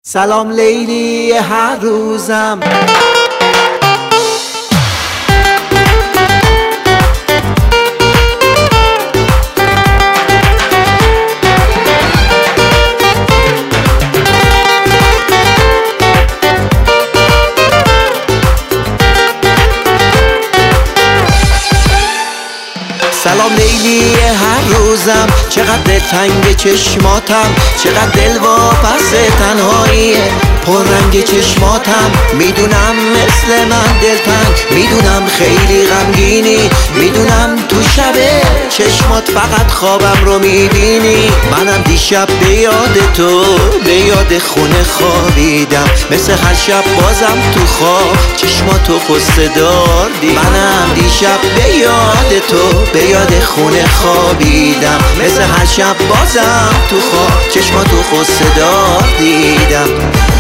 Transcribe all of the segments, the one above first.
سلام لیلی هر روزم، سلام لیلی هر روزم، چقدر تنگ چشماتم، چقدر دل واپس تنهاییه پررنگ چشماتم. میدونم مثل من دلتنگ، میدونم خیلی غمگینی، میدونم تو شب چشمات فقط خوابم رو میبینی. منم دیشب به یاد تو، به یاد خونه خوابیدم، مثل هر شب بازم تو خواب چشماتو قصه دار دیدم. منم دیشب به یاد تو، به یاد خونه خوابیدم، مثل هر شب بازم تو خواب چشماتو قصه دار دیدم.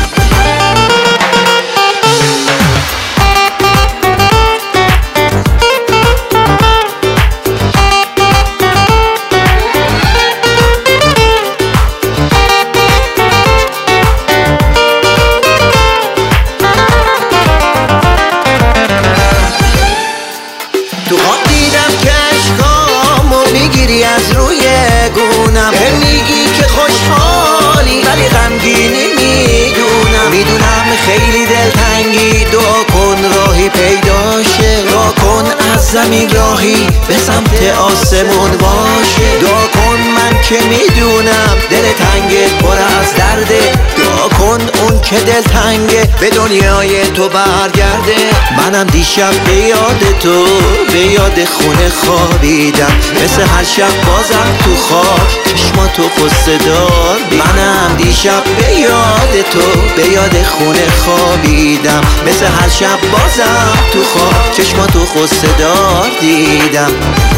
تو خواب دیدم که عشقامو میگیری از روی گونم، میگی که خوشحالی ولی غمگینی. میدونم خیلی دلتنگی، دعا کن راهی پیدا شه، دعا کن از زمین راهی به سمت آسمون باشه. دعا کن من که میدونم دل تنگت پر از درده، دعا کن اون که دلتنگه به دنیای تو برگرده. منم دیشب به یاد تو، به یاد خونه خوابیدم، مثل هر شب بازم تو خواب چشماتو قصه دار دیدم. منم دیشب به یاد تو، به یاد خونه خوابیدم، مثل هر شب بازم تو خواب چشماتو قصه دار دیدم.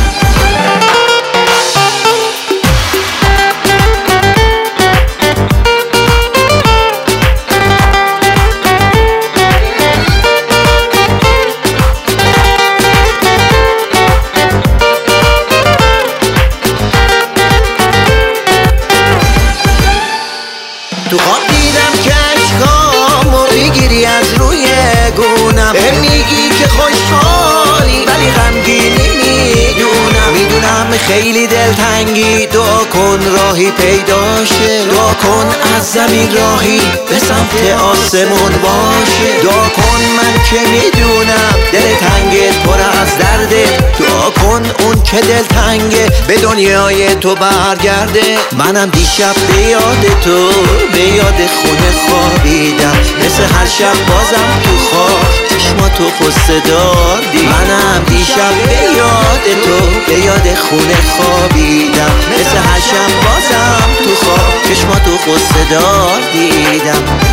تو خواب دیدم که عشقامو میگیری از روی گونم، میگی که خوشحالی ولی غمگینی. میدونم خیلی دلتنگی، دعا کن راهی پیدا شه، دعا کن از زمین راهی به سمت آسمون باشه. دعا کن من که میدونم دل تنگت پر از درده، دعا کن اون که دلتنگه به دنیای تو برگرده. منم دیشب به یاد تو، به یاد خونه خوابیدم، مثل هر شب بازم تو خواب چشماتو قصه دار دیدم. منم دیشب به یاد تو، به یاد خونه خوابیدم، مثل هر شب بازم تو خواب چشماتو قصه دار دیدم.